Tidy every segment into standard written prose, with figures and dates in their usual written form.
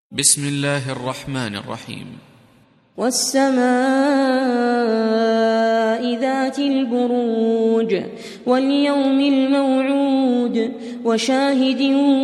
بسم الله الرحمن الرحيم. والسماء ذات البروج واليوم الموعود وشاهد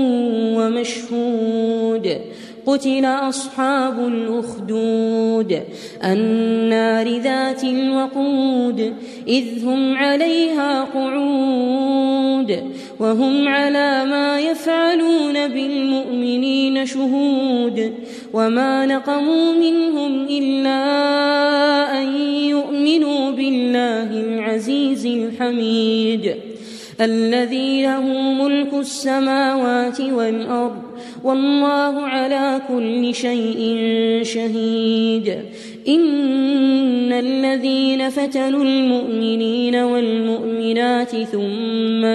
ومشهود قتل أصحاب الأخدود النار ذات الوقود إذ هم عليها قعود وهم على ما يفعلون بالمؤمنين شهود وما نقموا منهم إلا أن يؤمنوا بالله العزيز الحميد الذي له ملك السماوات والأرض والله على كل شيء شهيد. إن الذين فتنوا المؤمنين والمؤمنات ثم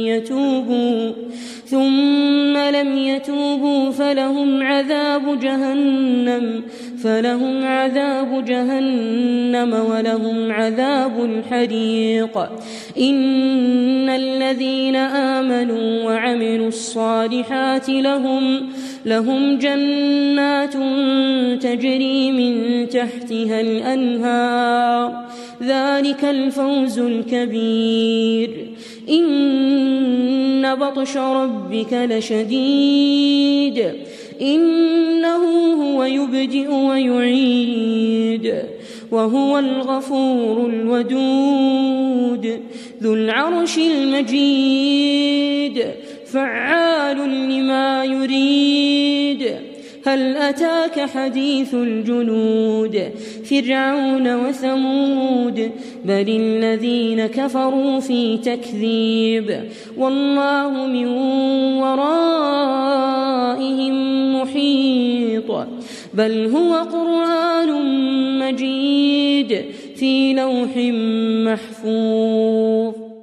لم يتوبوا فلهم عذاب جهنم ولهم عذاب الحريق. إن الذين آمنوا وعملوا الصالحات لهم جنات تجري من تحتها الأنهار ذلك الفوز الكبير. إن بطش ربك لشديد إنه هو يبدئ ويعيد وهو الغفور الودود ذو العرش المجيد فعال لما يريد. هل أتاك حديث الجنود فرعون وثمود بل الذين كفروا في تكذيب والله من ورائهم محيط بل هو قرآن مجيد في لوح محفوظ.